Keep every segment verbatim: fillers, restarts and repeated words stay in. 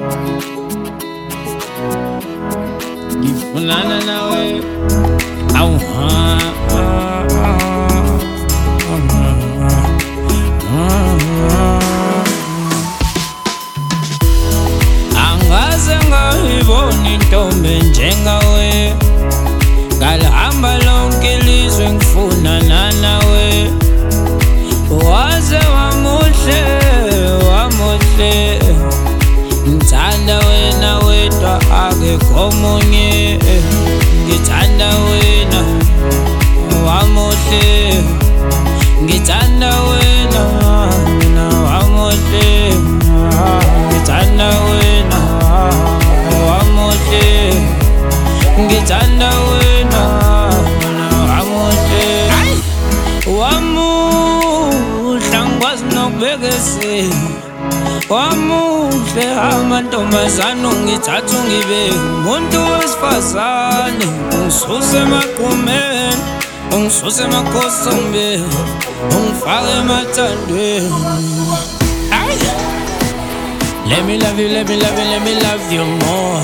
Ngifunana nawe awuha angaze ngayibona intombi njengawe ngalihamba lonke ilizwe ngifunana nawe waze wamuhle wamuhle ngithanda wena wedwa akekho omunye ngithanda wena wamuhle ngithanda wena wamuhle ngithanda wena wamuhle ngithanda wena wamuhle wamuhle ngikwazi nokubekesela wamuhle amantombazane ungithatha ungibeke umuntu wesifazane ungisuse emaqhumeni ungisuse emakhosini ungifake emathandweni. Let me love you, let me love you, let me love you more.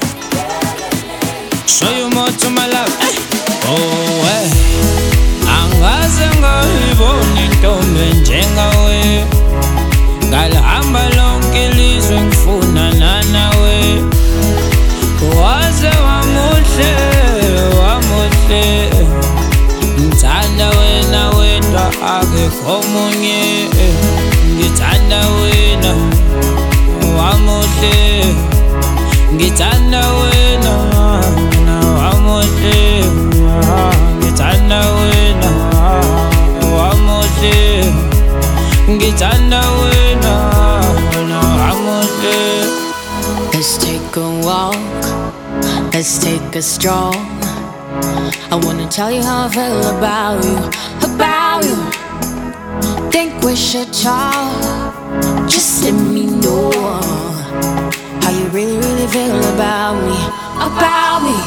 Show you more to my love. Oh, hey. Angaze ngayibona intombi njengawe ngalihamba lonke ilizwe ngifunana nawe waze wamuhle wamuhle ngithanda wena wedwa akekho omunye ngithanda wena wamuhle ngithanda wena wamuhle ngithanda wena wamuhle ngithanda wena wamuhle. Let's take a walk, let's take a stroll. I wanna tell you how I feel about you, about you. Think we should talk, just let me know how you really, really feel about me, about me.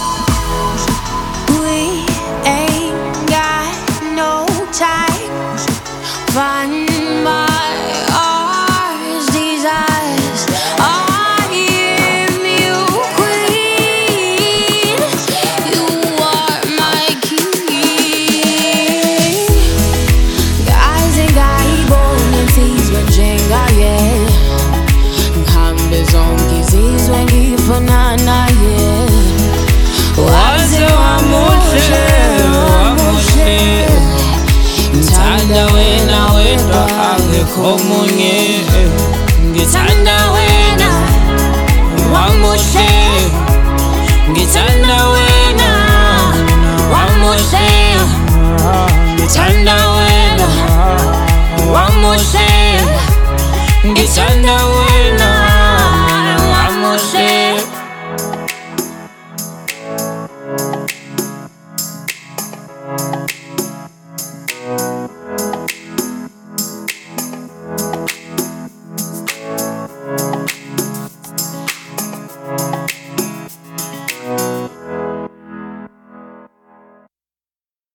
We ain't got no time, find my heart's desires. I am you, queen. You are my king. Guys and guy born fees when jenga yeah. Hambe zonke zizwe ngifunana yeah. Waze wamuhle wamuhle ngithanda wena wedwa akekho omunye ngithanda wena wamuhle ngithanda wena wamuhle ngithanda wena